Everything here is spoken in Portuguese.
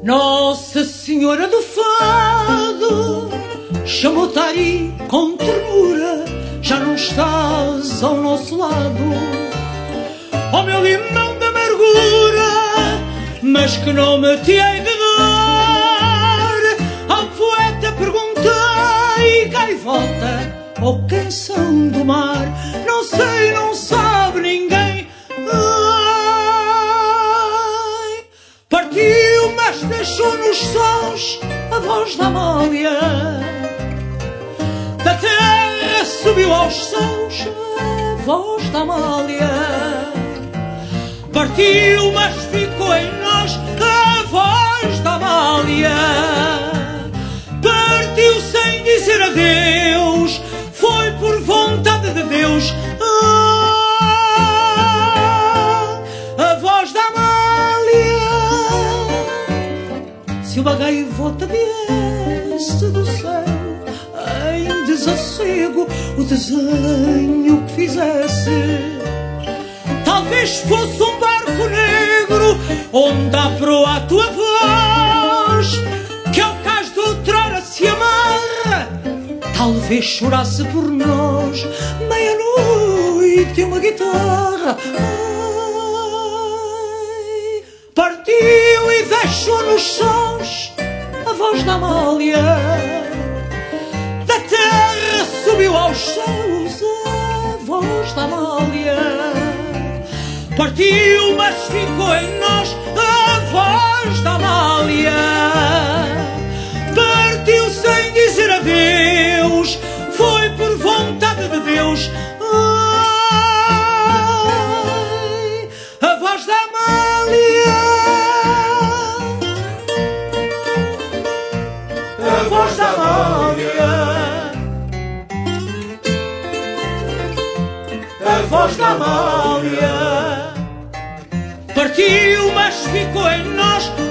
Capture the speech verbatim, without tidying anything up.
Nossa Senhora do Fado chamou-te aí com ternura, já não estás ao nosso lado. Ó meu limão da amargura, mas que nome te hei de dar? Ao poeta perguntei, gaivota ou canção do mar? Não sei, não sabe ninguém. Ai, partiu, mas deixou nos sós a voz da Amália. Da terra subiu aos céus a voz da Amália. Partiu, mas ficou em nós a voz da Amália. Partiu sem dizer adeus, foi por vontade de Deus. Ah, a voz da Amália. Se uma gaivota viesse do céu em desassossego, o desenho que fizesse talvez fosse um barco negro onde à proa a tua voz, que ao cais de outrora se amarra, talvez chorasse por nós. Meia-noite uma guitarra. Ai, partiu e deixou nos sós a voz da Amália. Da terra subiu aos céus a voz da Amália. Partiu, mas ficou em nós a voz da Amália. Partiu sem dizer adeus, foi por vontade de Deus. Ai, a voz da Amália. A voz da Amália. A voz da Amália. Partiu, mas ficou em nós